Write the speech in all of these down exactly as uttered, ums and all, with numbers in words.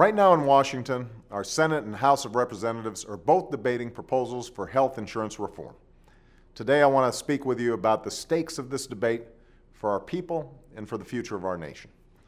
Right now in Washington, our Senate and House of Representatives are both debating proposals for health insurance reform. Today I want to speak with you about the stakes of this debate for our people and for the future of our nation.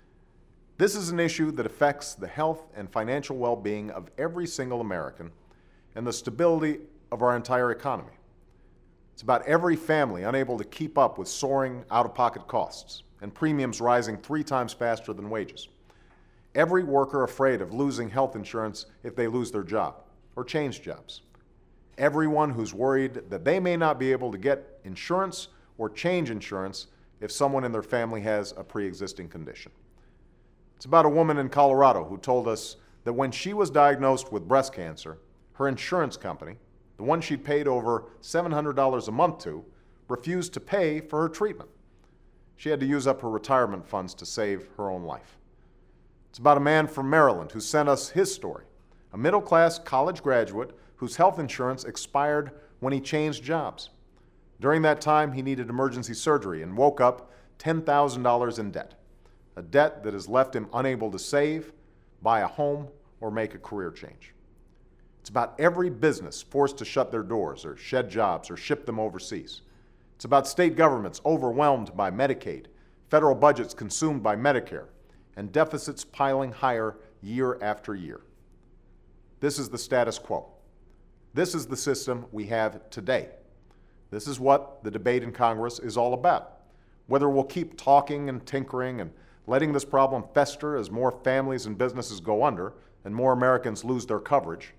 This is an issue that affects the health and financial well-being of every single American and the stability of our entire economy. It's about every family unable to keep up with soaring out-of-pocket costs and premiums rising three times faster than wages. Every worker afraid of losing health insurance if they lose their job or change jobs. Everyone who's worried that they may not be able to get insurance or change insurance if someone in their family has a pre-existing condition. It's about a woman in Colorado who told us that when she was diagnosed with breast cancer, her insurance company, the one she'd paid over seven hundred dollars a month to, refused to pay for her treatment. She had to use up her retirement funds to save her own life. It's about a man from Maryland who sent us his story, a middle-class college graduate whose health insurance expired when he changed jobs. During that time, he needed emergency surgery and woke up ten thousand dollars in debt, a debt that has left him unable to save, buy a home, or make a career change. It's about every business forced to shut their doors or shed jobs or ship them overseas. It's about state governments overwhelmed by Medicaid, federal budgets consumed by Medicare, and deficits piling higher year after year. This is the status quo. This is the system we have today. This is what the debate in Congress is all about. Whether we'll keep talking and tinkering and letting this problem fester as more families and businesses go under and more Americans lose their coverage,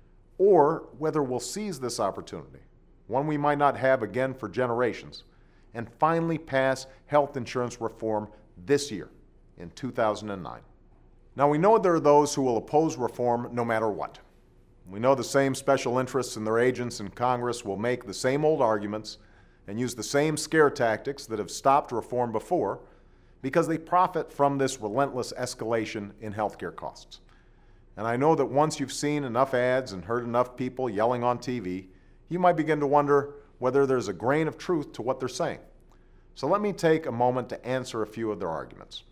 or whether we'll seize this opportunity, one we might not have again for generations, and finally pass health insurance reform this year, in two thousand nine. Now, we know there are those who will oppose reform no matter what. We know the same special interests and their agents in Congress will make the same old arguments and use the same scare tactics that have stopped reform before because they profit from this relentless escalation in healthcare costs. And I know that once you've seen enough ads and heard enough people yelling on T V, you might begin to wonder whether there's a grain of truth to what they're saying. So let me take a moment to answer a few of their arguments.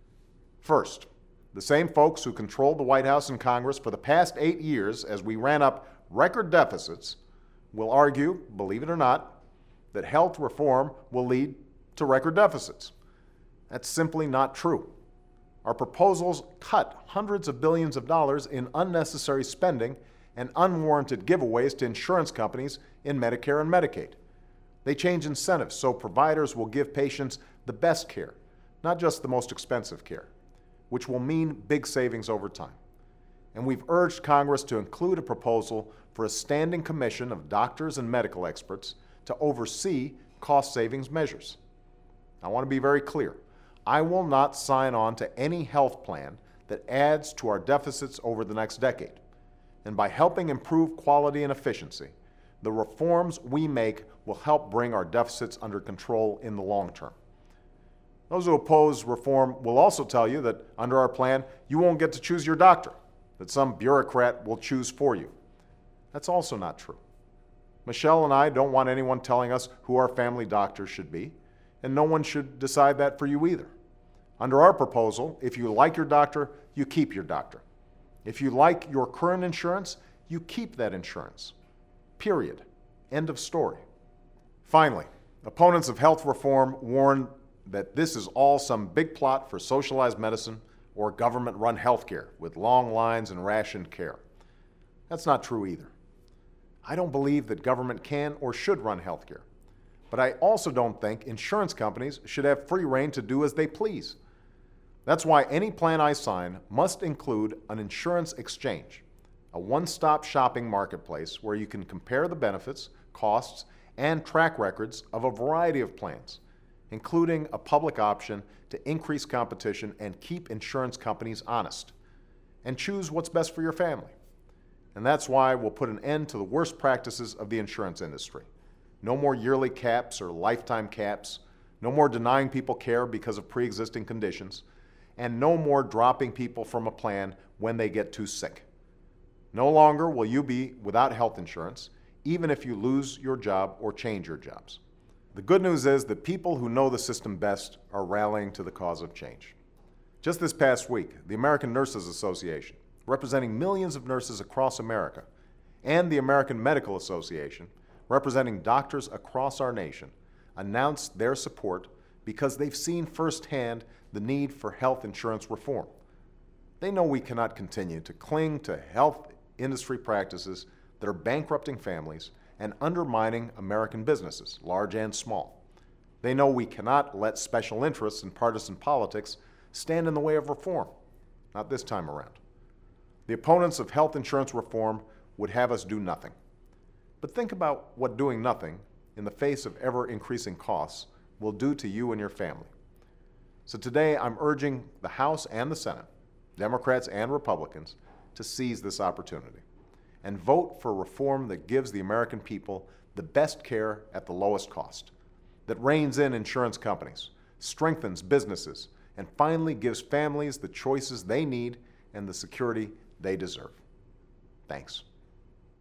First, the same folks who controlled the White House and Congress for the past eight years as we ran up record deficits will argue, believe it or not, that health reform will lead to record deficits. That's simply not true. Our proposals cut hundreds of billions of dollars in unnecessary spending and unwarranted giveaways to insurance companies in Medicare and Medicaid. They change incentives so providers will give patients the best care, not just the most expensive care, which will mean big savings over time. And we've urged Congress to include a proposal for a standing commission of doctors and medical experts to oversee cost savings measures. I want to be very clear. I will not sign on to any health plan that adds to our deficits over the next decade. And by helping improve quality and efficiency, the reforms we make will help bring our deficits under control in the long term. Those who oppose reform will also tell you that under our plan, you won't get to choose your doctor, that some bureaucrat will choose for you. That's also not true. Michelle and I don't want anyone telling us who our family doctor should be, and no one should decide that for you either. Under our proposal, if you like your doctor, you keep your doctor. If you like your current insurance, you keep that insurance. Period. End of story. Finally, opponents of health reform warn that this is all some big plot for socialized medicine or government-run healthcare with long lines and rationed care. That's not true either. I don't believe that government can or should run healthcare, but I also don't think insurance companies should have free rein to do as they please. That's why any plan I sign must include an insurance exchange, a one-stop shopping marketplace where you can compare the benefits, costs, and track records of a variety of plans, including a public option to increase competition and keep insurance companies honest, and choose what's best for your family. And that's why we'll put an end to the worst practices of the insurance industry. No more yearly caps or lifetime caps, no more denying people care because of pre-existing conditions, and no more dropping people from a plan when they get too sick. No longer will you be without health insurance, even if you lose your job or change your jobs. The good news is that people who know the system best are rallying to the cause of change. Just this past week, the American Nurses Association, representing millions of nurses across America, and the American Medical Association, representing doctors across our nation, announced their support because they've seen firsthand the need for health insurance reform. They know we cannot continue to cling to health industry practices that are bankrupting families and undermining American businesses, large and small. They know we cannot let special interests and partisan politics stand in the way of reform, not this time around. The opponents of health insurance reform would have us do nothing. But think about what doing nothing in the face of ever-increasing costs will do to you and your family. So today I'm urging the House and the Senate, Democrats and Republicans, to seize this opportunity and vote for reform that gives the American people the best care at the lowest cost, that reins in insurance companies, strengthens businesses, and finally gives families the choices they need and the security they deserve. Thanks.